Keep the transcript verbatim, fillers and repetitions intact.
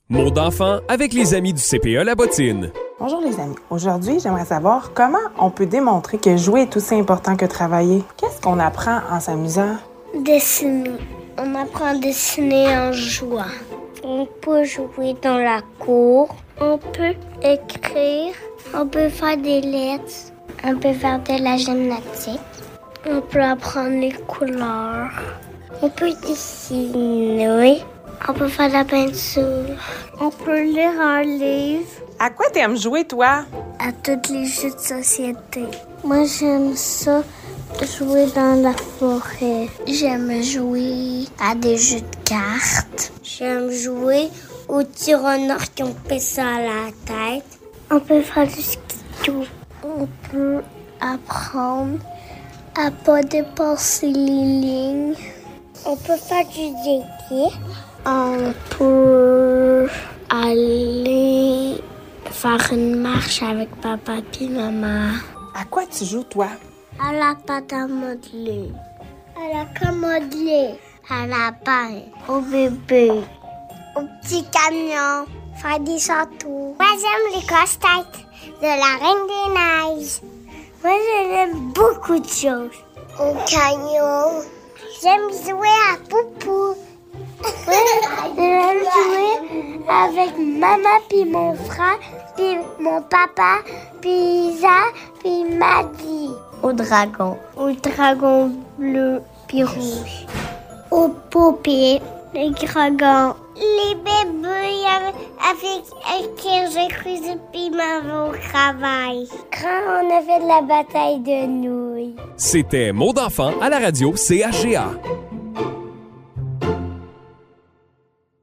Mots d'enfant avec les amis du C P E La Bottine. Bonjour les amis. Aujourd'hui, j'aimerais savoir comment on peut démontrer que jouer est aussi important que travailler. Qu'est-ce qu'on apprend en s'amusant? Dessiner. On apprend à dessiner en jouant. On peut jouer dans la cour. On peut écrire. On peut faire des lettres. On peut faire de la gymnastique. On peut apprendre les couleurs. On peut dessiner. On peut faire de la peinture. On peut lire un livre. À quoi t'aimes jouer, toi? À tous les jeux de société. Moi, j'aime ça, jouer dans la forêt. J'aime jouer à des jeux de cartes. J'aime jouer aux tyrannosaures qui ont ça à la tête. On peut faire du ski. On peut apprendre à pas dépasser les lignes. On peut faire du jet. On peut aller faire une marche avec papa et maman. À quoi tu joues, toi? À la pâte à modeler. À la commodelée. À la paille. Au bébé. Au petit camion. Faire des châteaux. Moi, j'aime les casse-têtes de la Reine des Neiges. Moi, j'aime beaucoup de choses. Au canyon. J'aime jouer à Poupou. Oui, j'aime jouer avec maman, puis mon frère, puis mon papa, puis Isa, puis Maddy. Au dragon. Au dragon bleu, puis rouge. Aux poupées. Les dragons. Les bébés avec qui j'ai cuisiné puis maman au travail. Quand on a fait de la bataille de nouilles. C'était Mots d'enfant à la radio C H G A.